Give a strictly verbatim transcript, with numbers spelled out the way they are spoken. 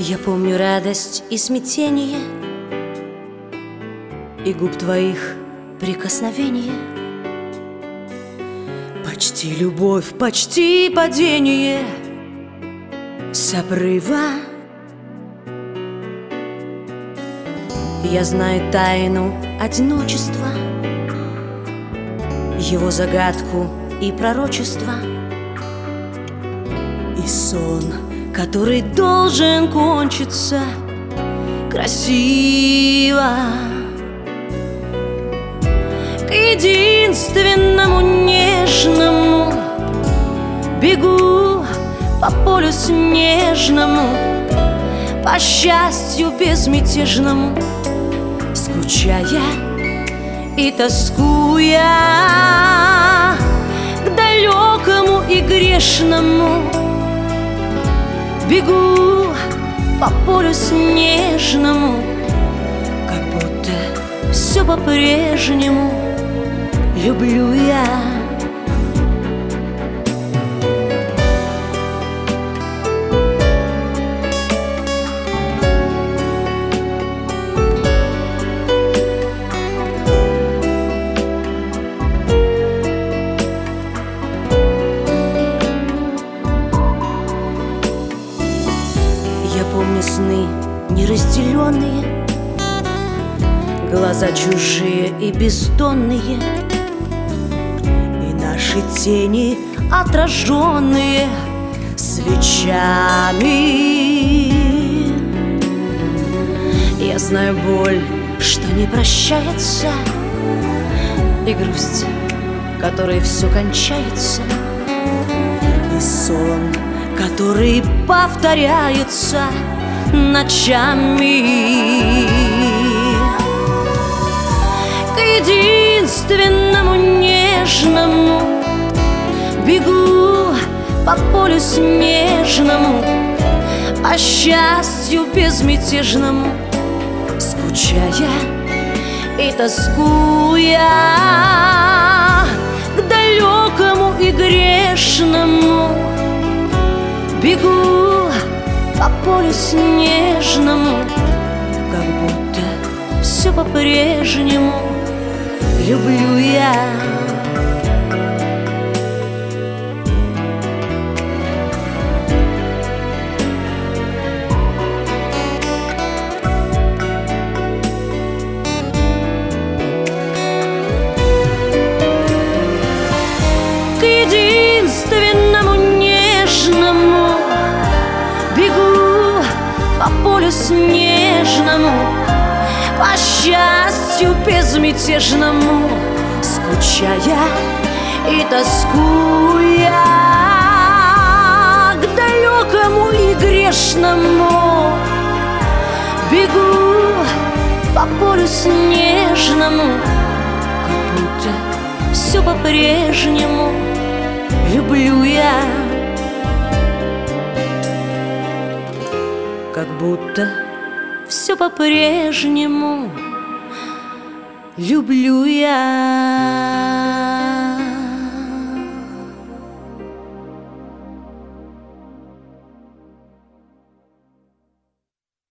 Я помню радость и смятение, и губ твоих прикосновение. Почти любовь, почти падение с обрыва. Я знаю тайну одиночества, его загадку и пророчество, и сон, который должен кончиться красиво. К единственному нежному бегу по полю снежному, по счастью безмятежному, скучая и тоскуя к далекому и грешному. Бегу по полю снежному, как будто все по-прежнему люблю я. Я помню сны неразделенные, глаза чужие и бездонные, и наши тени отраженные свечами. Я знаю боль, что не прощается, и грусть, которой все кончается, и сон, который повторяется ночами. К единственному нежному бегу по полю снежному, по счастью безмятежному, скучая и тоскуя к далекому и грешному. Бегу по полю снежному, как будто все по-прежнему люблю я. К единственному нежному бегу по полю снежному, по счастью безмятежному, скучая и тоскуя к далекому и грешному. Бегу по полю снежному, как будто все по-прежнему люблю я. Как будто все по-прежнему люблю я.